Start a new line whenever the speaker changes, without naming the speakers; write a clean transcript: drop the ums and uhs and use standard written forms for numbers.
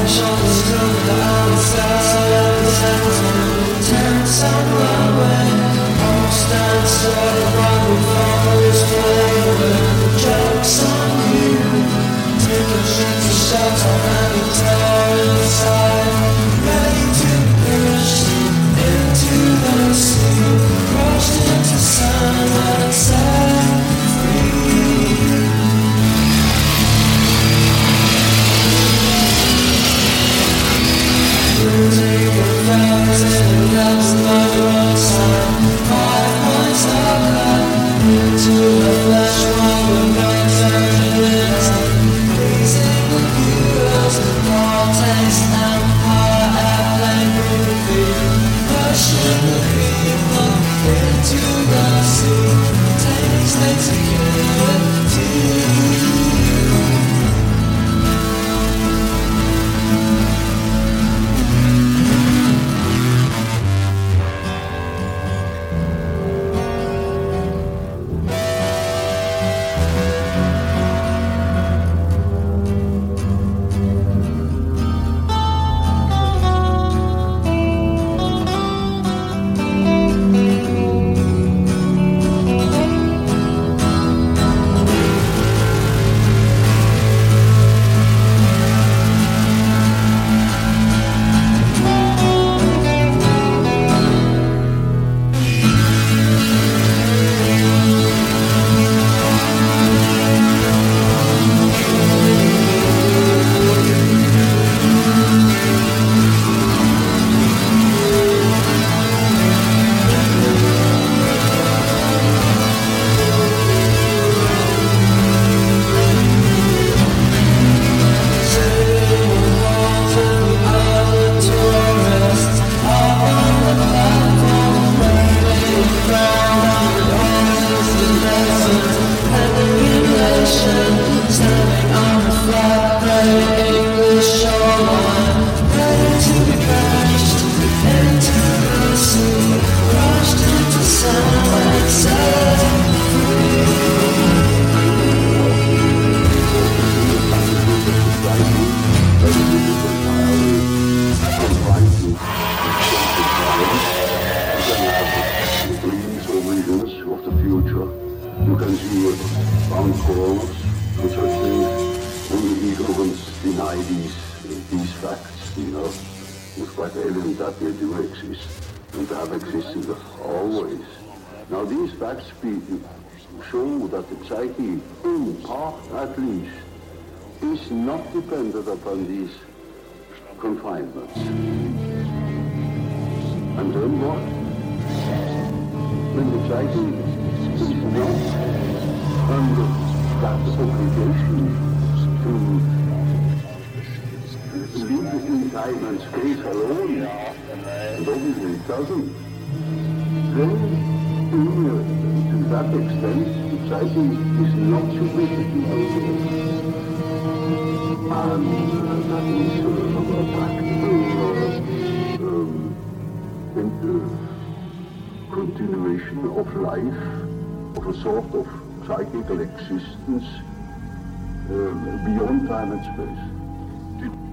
Dependent upon these confinements. And then what? When the psyche is not under that obligation to live in time and space alone, and obviously it doesn't, then to that extent the psyche is not submitted to obligation. And that is a practical continuation of life, of a sort of psychical existence beyond time and space.